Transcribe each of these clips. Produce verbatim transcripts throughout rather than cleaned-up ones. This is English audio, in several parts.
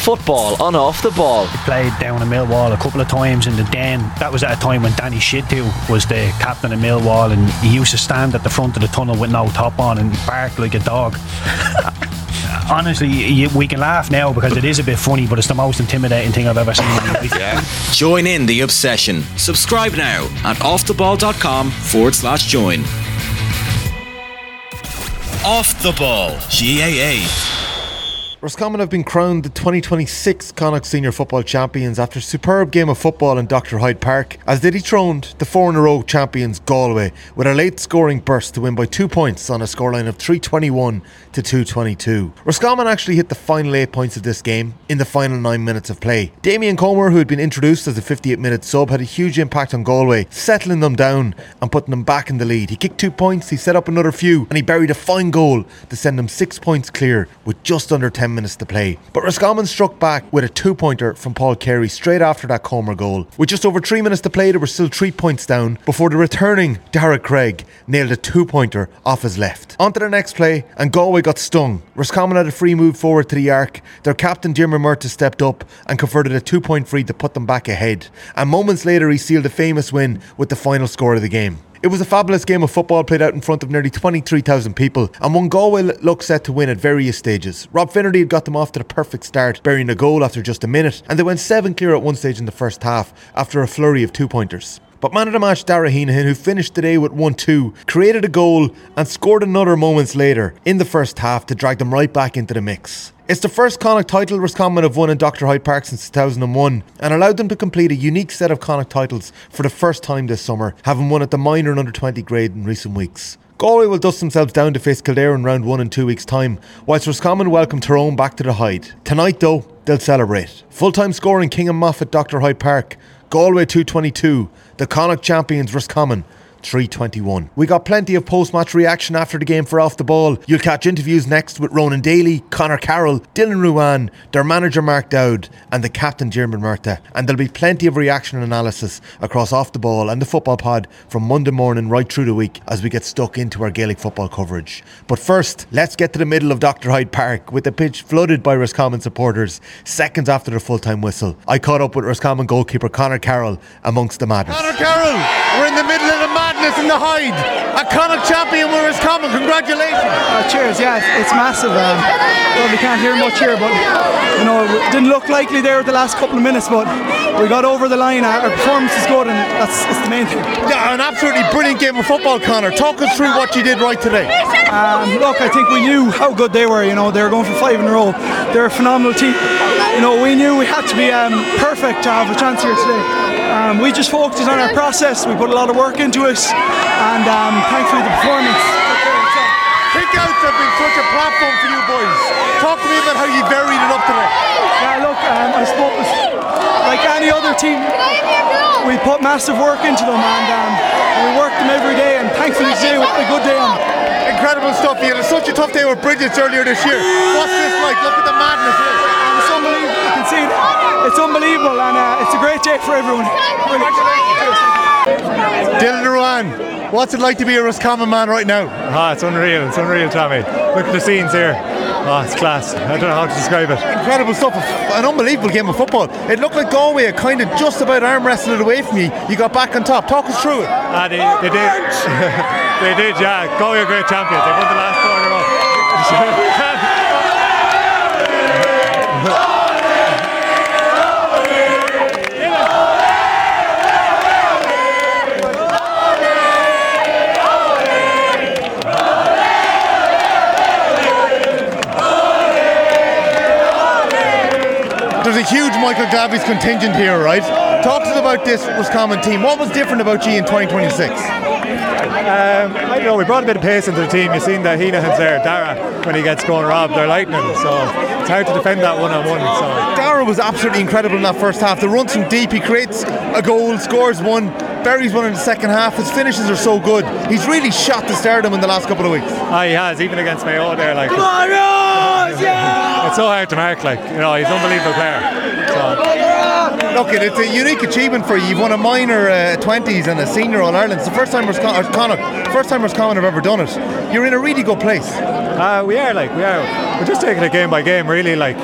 football on Off the Ball. He played down in Millwall a couple of times in the Den. That was at a time when Danny Shittu was the captain of Millwall, and he used to stand at the front of the tunnel with no top on and bark like a dog. Honestly, you, we can laugh now because it is a bit funny, but it's the most intimidating thing I've ever seen in my life. Yeah. Join in the obsession. Subscribe now at offtheball.com forward slash join. Off the Ball, G A A. Roscommon have been crowned the twenty twenty-six Connacht Senior Football Champions after a superb game of football in Doctor Hyde Park, as they dethroned the four-in-a-row champions Galway with a late scoring burst to win by two points on a scoreline of three twenty-one to two twenty-two. Roscommon actually hit the final eight points of this game in the final nine minutes of play. Damien Comer, who had been introduced as a fifty-eight minute sub, had a huge impact on Galway, settling them down and putting them back in the lead. He kicked two points, he set up another few, and he buried a fine goal to send them six points clear with just under ten minutes to play. But Roscommon struck back with a two-pointer from Paul Carey straight after that Comer goal. With just over three minutes to play, they were still three points down before the returning Darragh Craig nailed a two-pointer off his left. On to the next play, and Galway got stung. Roscommon had a free move forward to the arc. Their captain Diarmuid Murtagh stepped up and converted a two-point free to put them back ahead. And moments later, he sealed a famous win with the final score of the game. It was a fabulous game of football played out in front of nearly twenty-three thousand people, and one Galway looked set to win at various stages. Rob Finnerty had got them off to the perfect start, burying a goal after just a minute, and they went seven clear at one stage in the first half after a flurry of two-pointers. But man of the match Dara Heenahan, who finished the day with one two, created a goal and scored another moments later in the first half to drag them right back into the mix. It's the first Connacht title Roscommon have won in Doctor Hyde Park since two thousand one, and allowed them to complete a unique set of Connacht titles for the first time this summer, having won at the minor and under twenty grade in recent weeks. Galway will dust themselves down to face Kildare in round one in two weeks' time, whilst Roscommon welcome Tyrone back to the Hyde. Tonight though, they'll celebrate. Full-time score in King and Moffat Doctor Hyde Park, Galway two twenty-two, the Connacht champions Roscommon three twenty-one. We got plenty of post-match reaction after the game for Off the Ball. You'll catch interviews next with Ronan Daly, Conor Carroll, Dylan Ruan, their manager Mark Dowd and the captain Diarmuid Murtagh. And there'll be plenty of reaction and analysis across Off the Ball and the Football Pod from Monday morning right through the week as we get stuck into our Gaelic football coverage. But first, let's get to the middle of Doctor Hyde Park with the pitch flooded by Roscommon supporters seconds after the full-time whistle. I caught up with Roscommon goalkeeper Conor Carroll amongst the madness. Conor Carroll, we're in the middle of the madness in the Hyde. A Connacht champion with Roscommon, congratulations. Uh, cheers, yeah, it's, it's massive. Um, well, we can't hear much here, but you know, it didn't look likely there the last couple of minutes, but we got over the line. Our performance is good, and that's, that's the main thing. Yeah, an absolutely brilliant game of football, Conor. Talk us through what you did right today. Um, look, I think we knew how good they were. You know, they were going for five in a row. They're a phenomenal team. You know, we knew we had to be um, perfect to have a chance here today. Um, we just focused on our process. We put a lot of work into it, and um, thankfully the performance. Kickouts have been such a platform for you boys. Talk to me about how you varied it up today. Yeah, look, um, I suppose like any other team, we put massive work into them, and um, we work them every day, and thankfully today was a good day on. Incredible stuff. You had such a tough day with Bridget's earlier this year. What's this like? Look at the madness here. It's unbelievable. You can see it. It's unbelievable, and uh, it's a great day for everyone. Dylan Ruan, what's it like to be a Roscommon man right now? Ah, it's unreal. It's unreal, Tommy. Look at the scenes here. Oh, it's class. I don't know how to describe it. Incredible stuff. An unbelievable game of football. It looked like Galway had kind of just about arm wrestled it away from you. You got back on top. Talk us through it. Ah, they, they did. They did, yeah. Galway are great champions. They won the last four in a row. There's a huge Michael Glavies contingent here, right? Talk to us about this Roscommon team. What was different about you in twenty twenty-six? Um, I don't know, we brought a bit of pace into the team. You've seen that Heenahan's there, Dara, when he gets going, Rob, they're lightning, so it's hard to defend that one-on-one. So. Dara was absolutely incredible in that first half. The runs from deep, he creates a goal, scores one, buries one in the second half. His finishes are so good. He's really shot to stardom in the last couple of weeks. Ah, he has, even against Mayo there. Like, Come on, Rose! Yeah! It's so hard to mark, like, you know, he's an unbelievable player. So. Look, it's a unique achievement for you. You've won a minor uh, twenties and a senior All-Ireland. It's the first time Roscommon, first time Roscommon have ever done it. You're in a really good place. Uh, we are, like, we are. We're just taking it game by game, really, like.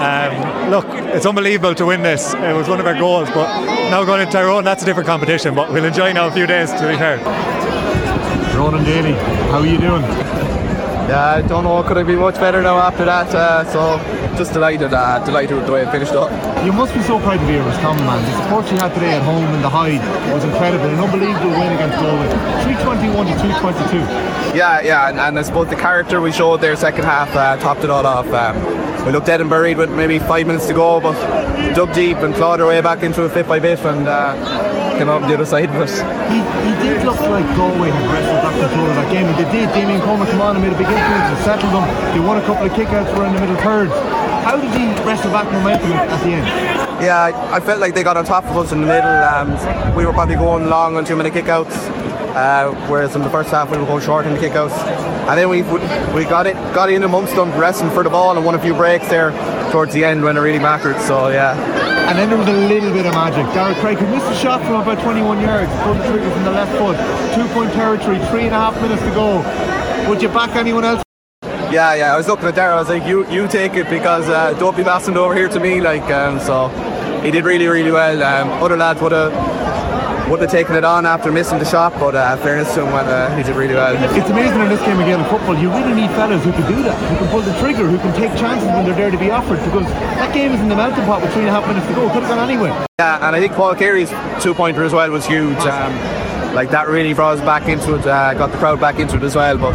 Um, look, it's unbelievable to win this. It was one of our goals, but now going into Tyrone, that's a different competition. But we'll enjoy now a few days, to be fair. Ronan Daly, how are you doing? Yeah, I don't know, could I be much better now after that? Uh, so just delighted, uh, delighted with the way it finished up. You must be so proud to be a Roscommon man. The support you had today at home in the Hyde was incredible. An unbelievable win against Galway. three twenty-one to two twenty-two. Yeah, yeah, and, and I suppose the character we showed there second half uh, topped it all off. Um, we looked dead and buried with maybe five minutes to go, but dug deep and clawed our way back into it bit by bit, and uh, came out on the other side of it. He, he did look like Galway had wrestled back control of that game, and they did. Damien Coleman come on and made a big influence and settled them. They won a couple of kickouts around the middle third. How did he wrestle back momentum at the end? Yeah, I, I felt like they got on top of us in the middle. Um, we were probably going long on too many kickouts, uh, whereas in the first half we were going short in the kickouts. And then we we got it got in amongst them, wrestling for the ball, and won a few breaks there towards the end when it really mattered. So yeah. And then there was a little bit of magic. Darragh Craig, who missed a shot from about twenty-one yards, pulled the trigger from the left foot. Two-point territory, three and a half minutes to go. Would you back anyone else? Yeah, yeah. I was looking at Darragh. I was like, you, you take it, because uh, don't be passing it over here to me. Like, um, so he did really, really well. Um, other lads would have would have taken it on after missing the shot, but uh, fairness to him, uh, he did really well. It's amazing in this game again in football. You really need fellas who can do that, who can pull the trigger, who can take chances when they're there to be offered. Because that game is in the melting pot with three and a half minutes to go. Could have gone anywhere. Yeah, and I think Paul Carey's two-pointer as well was huge. Um, like that really brought us back into it, uh, got the crowd back into it as well. But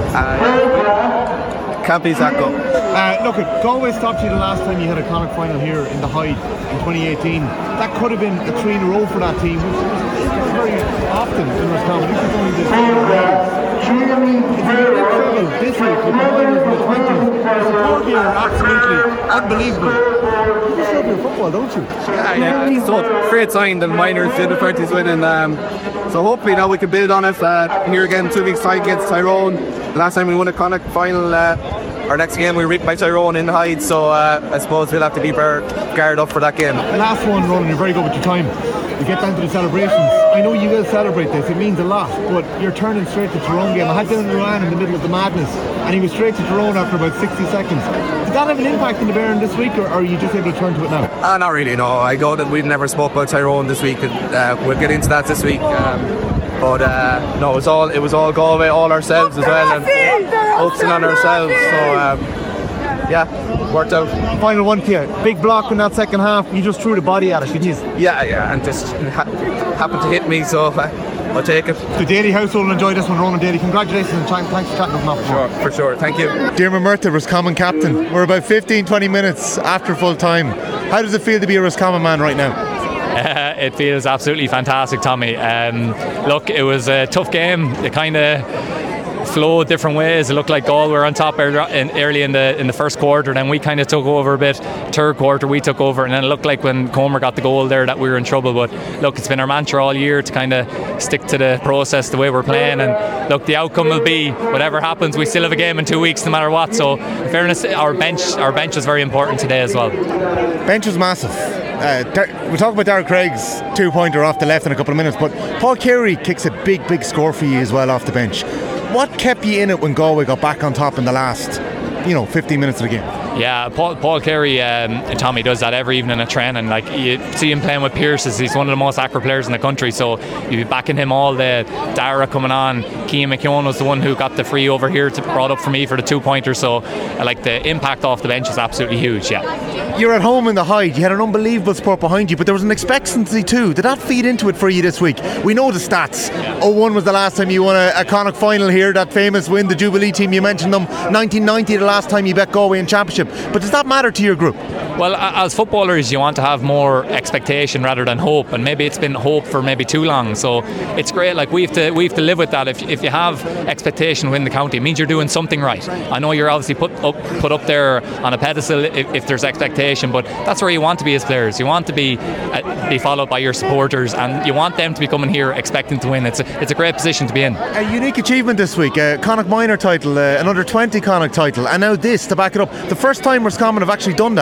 uh, can't beat that goal. Uh, look, Galway stopped you the last time you had a Connacht final here in the Hyde in twenty eighteen. That could have been a three in a row for that team, which is very often in Roscommon. This is only the this week with the minors in the twenties. The support here are absolutely unbelievable. You just love your football, don't you? Yeah, yeah. So great sign that minors in the twenties winning. Um, so hopefully now we can build on it uh, here again two weeks time against Tyrone. The last time we won a Connacht final. Uh, Our next game we reached by Tyrone in the Hyde, so uh, I suppose we'll have to keep our guard up for that game. Last one, Ronan, you're very good with your time. We get down to the celebrations. I know you will celebrate this, it means a lot, but you're turning straight to Tyrone game. I had Dylan Moran in the middle of the madness, and he was straight to Tyrone after about sixty seconds. Did that have an impact in the Baron this week, or are you just able to turn to it now? Uh, not really, no. I know that we've never spoke about Tyrone this week, and uh, we'll get into that this week. Um, But uh, no, it was all it was all Galway, all ourselves as well, and focusing on ourselves. So um, yeah, worked out. Final one here, big block in that second half. You just threw the body at it, didn't you? Yeah, yeah, and just ha- happened to hit me, so uh, I'll take it. The Daly household will enjoy this one, Ronan Daly. Congratulations and thanks for chatting with us. Sure, for sure. Thank you. Diarmuid Murtagh, Roscommon captain. We're about fifteen, twenty minutes after full time. How does it feel to be a Roscommon man right now? Uh, it feels absolutely fantastic, Tommy. Um, look, it was a tough game. It kind of flowed different ways. It looked like Galway were on top early in the in the first quarter, then we kind of took over a bit. Third quarter we took over, and then it looked like when Comer got the goal there that we were in trouble. But look, it's been our mantra all year to kind of stick to the process, the way we're playing, and look, the outcome will be whatever happens. We still have a game in two weeks no matter what. So in fairness, our bench our bench is very important today as well. Bench was massive. Uh, Dar- we'll talk about Darragh Craig's two-pointer off the left in a couple of minutes, but Paul Carey kicks a big, big score for you as well off the bench. What kept you in it when Galway got back on top in the last, you know, fifteen minutes of the game? Yeah, Paul, Paul Carey, um, Tommy does that every evening at training. Like, you see him playing with Pearces. He's one of the most accurate players in the country, so you'd be backing him all day. Darragh coming on. Cian McKeown was the one who got the free over here to brought up for me for the two-pointer, so uh, like the impact off the bench is absolutely huge. Yeah. You're at home in the Hyde. You had an unbelievable support behind you, but there was an expectancy too. Did that feed into it for you this week? We know the stats. Yeah. oh one was the last time you won a, a Connacht final here, that famous win, the Jubilee team, you mentioned them. nineteen ninety the last time you bet Galway in Championship. But does that matter to your group? Well, as footballers, you want to have more expectation rather than hope, and maybe it's been hope for maybe too long. So it's great. Like, we have to we have to live with that. If if you have expectation to win the county, it means you're doing something right. I know you're obviously put up put up there on a pedestal if, if there's expectation, but that's where you want to be as players. You want to be uh, be followed by your supporters, and you want them to be coming here expecting to win. It's a, it's a great position to be in. A unique achievement this week. A Connacht minor title, uh, an under twenty Connacht title, and now this to back it up. The first time Roscommon have actually done that. Yeah.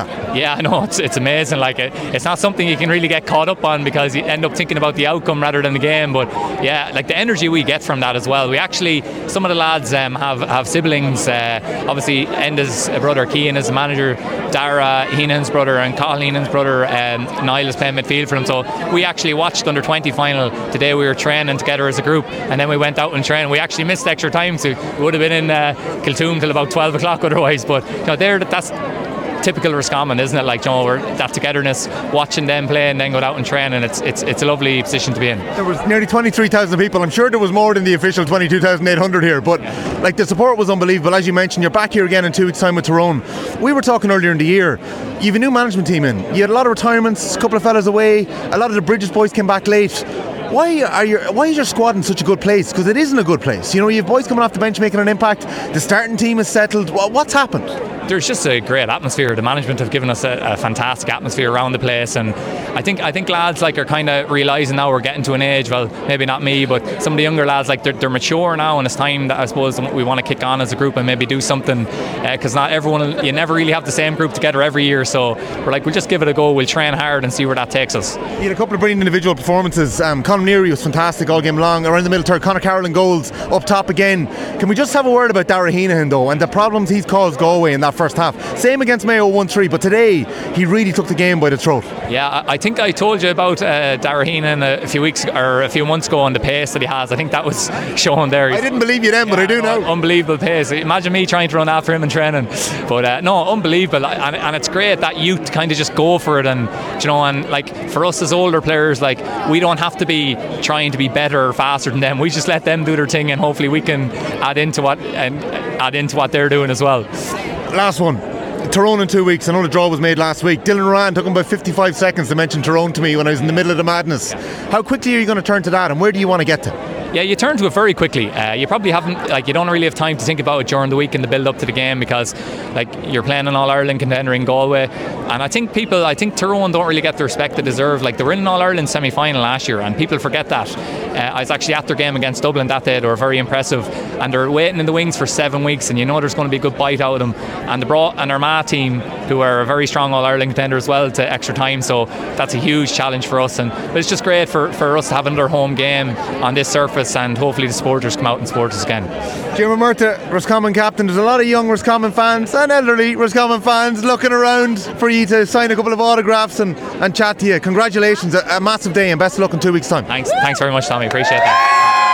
Yeah, I know, it's, it's amazing. Like it, it's not something you can really get caught up on because you end up thinking about the outcome rather than the game. But yeah, like the energy we get from that as well. We actually, some of the lads um, have, have siblings. Uh, obviously, Enda's brother Keane is the manager, Dara Heenan's brother and Cathal Heenan's brother um, Niall is playing midfield for them. So we actually watched under twenty final today. We were training together as a group, and then we went out and trained. We actually missed extra time, so we would have been in uh, Kiltoom till about twelve o'clock otherwise. But you know, there, that's typical Roscommon, isn't it? Like, you know, we're, that togetherness, watching them play and then go out and train, and it's it's it's a lovely position to be in. There was nearly twenty-three thousand people. I'm sure there was more than the official twenty-two thousand eight hundred here, but yeah. Like the support was unbelievable. As you mentioned, you're back here again in two weeks' time with Tyrone. We were talking earlier in the year, you have a new management team in. You had a lot of retirements, a couple of fellas away, a lot of the Bridges boys came back late. Why are you? Why is your squad in such a good place? Because it isn't a good place. You know, you have boys coming off the bench making an impact. The starting team is settled. What's happened? There's just a great atmosphere. The management have given us a, a fantastic atmosphere around the place, and I think I think lads like are kind of realising now we're getting to an age. Well, maybe not me, but some of the younger lads, like they're, they're mature now, and it's time that I suppose we want to kick on as a group and maybe do something. Because uh, not everyone, you never really have the same group together every year. So we're like, we'll just give it a go. We'll train hard and see where that takes us. You had a couple of brilliant individual performances. Um, Conor Neary was fantastic all game long. Around the middle third, Conor Carroll in goals. Up top again. Can we just have a word about Dara Heenan though and the problems he's caused Galway in that first half? Same against Mayo one three, but today he really took the game by the throat. Yeah, I think I told you about uh, Dara Heenan a few weeks or a few months ago and the pace that he has. I think that was shown there. I didn't believe you then, yeah, but I do now. Unbelievable pace. Imagine me trying to run after him in training. But uh, no, unbelievable. And, and it's great that youth kind of just go for it. And you know, and like for us as older players, like we don't have to be trying to be better or faster than them. We just let them do their thing, and hopefully we can add into what and add into what they're doing as well. Last one. Tyrone in two weeks. I know the draw was made last week. Dylan Ryan took him about fifty-five seconds to mention Tyrone to me when I was in the middle of the madness. How quickly are you going to turn to that, and where do you want to get to? Yeah, you turn to it very quickly. Uh, you probably haven't, like, you don't really have time to think about it during the week in the build up to the game because, like, you're playing an All Ireland contender in Galway, and I think people, I think Tyrone don't really get the respect they deserve. Like, they were in an All Ireland semi final last year, and people forget that. Uh, I was actually at their game against Dublin that day. They were very impressive, and they're waiting in the wings for seven weeks, and you know there's going to be a good bite out of them. And they brought an Armagh team who are a very strong All Ireland contender as well to extra time, so that's a huge challenge for us. And but it's just great for, for us to have another home game on this surface, and hopefully the supporters come out and support us again. Jim Murtagh, Roscommon captain. There's a lot of young Roscommon fans and elderly Roscommon fans looking around for you to sign a couple of autographs and, and chat to you. Congratulations, a, a massive day, and best of luck in two weeks' time. Thanks, thanks very much, Tommy. Appreciate that.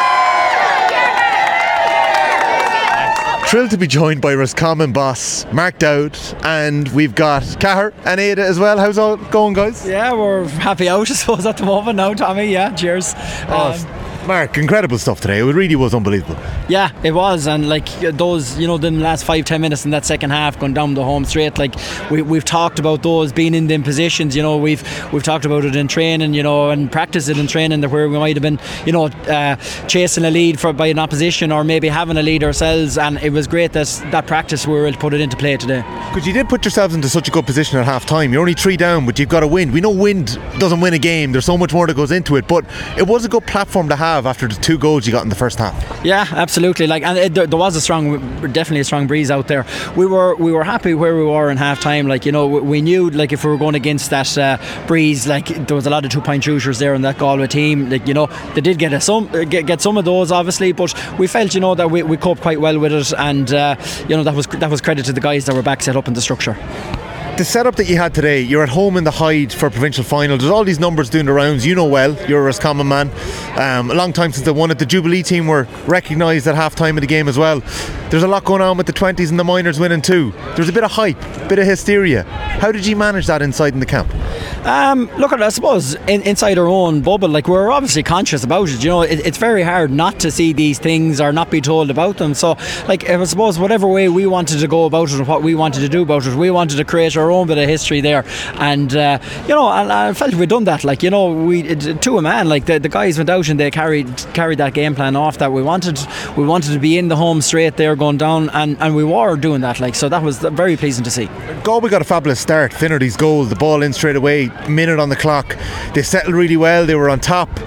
Thrilled to be joined by Roscommon boss Mark Dowd, and we've got Cahir and Ada as well. How's all going, guys? Yeah, we're happy out, I suppose, at the moment now, Tommy. Yeah, cheers. Oh, um, Mark, incredible stuff today. It really was unbelievable. Yeah, it was, and like those, you know, the last five ten minutes in that second half, going down the home straight. Like we we've talked about those being in them positions. You know, we've we've talked about it in training, you know, and practiced it in training, where we might have been, you know, uh, chasing a lead for by an opposition or maybe having a lead ourselves. And it was great that that practice we were able to put it into play today. Because you did put yourselves into such a good position at half time. You're only three down, but you've got to win. We know wind doesn't win a game. There's so much more that goes into it, but it was a good platform to have after the two goals you got in the first half. Yeah, absolutely. Like, and it, there, there was a strong, definitely a strong breeze out there. We were we were happy where we were in half time. Like, you know, we knew like if we were going against that uh, breeze, like there was a lot of two point shooters there in that Galway team. Like, you know, they did get a, some get, get some of those obviously, but we felt, you know, that we, we coped quite well with it, and uh, you know, that was that was credit to the guys that were back set up in the structure. The setup that you had today, you're at home in the Hyde for provincial final. There's all these numbers doing the rounds. You know well, you're a Roscommon man. Um, a long time since they won it. The Jubilee team were recognised at half time of the game as well. There's a lot going on with the twenties and the minors winning too. There's a bit of hype, a bit of hysteria. How did you manage that inside in the camp? Um, look, I suppose in, inside our own bubble, like we're obviously conscious about it. You know, it, it's very hard not to see these things or not be told about them. So, like, I suppose whatever way we wanted to go about it and what we wanted to do about it, we wanted to create our own bit of history there. And uh, you know, I, I felt we'd done that. Like, you know, we it, to a man, like the, the guys went out and they carried carried that game plan off that we wanted. We wanted to be in the home straight there, going down, and, and we were doing that. Like, so that was very pleasing to see. Galway got a fabulous start. Finnerty's goal, the ball in straight away, minute on the clock. They settled really well. They were on top.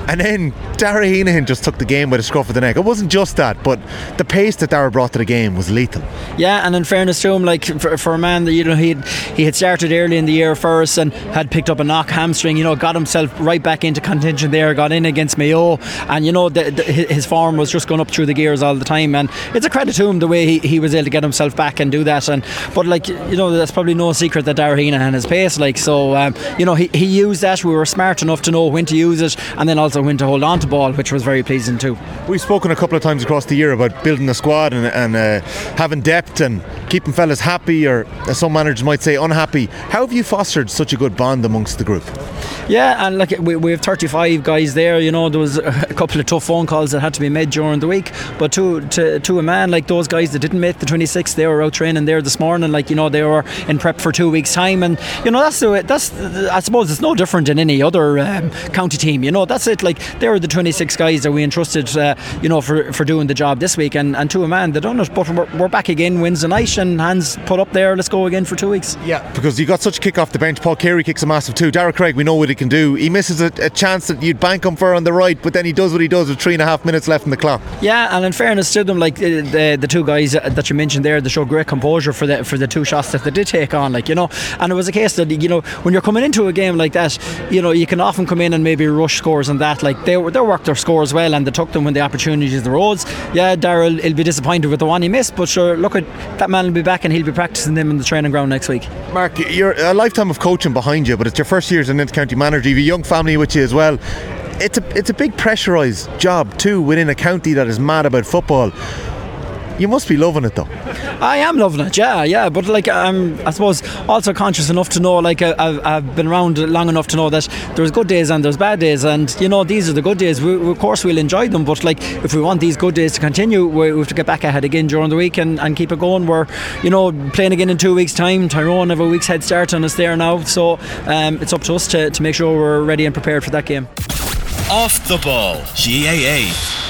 And then Dara Heenan just took the game by the scruff of the neck. It wasn't just that, but the pace that Dara brought to the game was lethal. Yeah, and in fairness to him, like for, for a man that, you know, he he had started early in the year for us and had picked up a knock hamstring, you know, got himself right back into contention there, got in against Mayo, and you know the, the, his form was just going up through the gears all the time, and it's a credit to him the way he, he was able to get himself back and do that. And but like, you know, that's probably no secret that Dara Heenan had his pace, like, so um, you know, he, he used that. We were smart enough to know when to use it and then also when to hold on to ball, which was very pleasing too. We've spoken a couple of times across the year about building a squad and, and uh, having depth and keeping fellas happy, or as some managers might say, unhappy. How have you fostered such a good bond amongst the group? Yeah, and like we, we have thirty-five guys there, you know, there was a couple of tough phone calls that had to be made during the week, but to to, to a man, like those guys that didn't make the twenty-six, they were out training there this morning, like, you know, they were in prep for two weeks time, and you know, that's the way, that's, I suppose it's no different than any other um, county team, you know, that's it, like they were the twenty-six guys that we entrusted, uh, you know, for, for doing the job this week, and, and to a man, they done it, but we're, we're back again Wednesday night, and hands put up there, let's go again for two weeks. Yeah, because you got such a kick off the bench. Paul Carey kicks a massive two. Dara Craig, we know what he can do. He misses a, a chance that you'd bank him for on the right, but then he does what he does with three and a half minutes left in the clock. Yeah, and in fairness to them, like the, the, the two guys that you mentioned there, they showed great composure for the for the two shots that they did take on, like, you know, and it was a case that, you know, when you're coming into a game like that, you know, you can often come in and maybe rush scores and that, like they they worked their scores well and they took them when the opportunities arose. Yeah, Darryl will be disappointed with the one he missed, but sure, look at that man will be back and he'll be practicing them in the training ground next week. Mark, you're a lifetime of coaching behind you, but it's your first year as an inter-county manager. You have a young family with you as well. It's a it's a big pressurised job too within a county that is mad about football. You must be loving it though. I am loving it, yeah, yeah. But like, I'm, I suppose, also conscious enough to know, like, I've, I've been around long enough to know that there's good days and there's bad days, and you know, these are the good days. We, of course, we'll enjoy them, but like, if we want these good days to continue, we, we have to get back ahead again during the week and, and keep it going. We're, you know, playing again in two weeks' time. Tyrone have a week's head start on us there now, so um, it's up to us to, to make sure we're ready and prepared for that game. Off the Ball, G A A.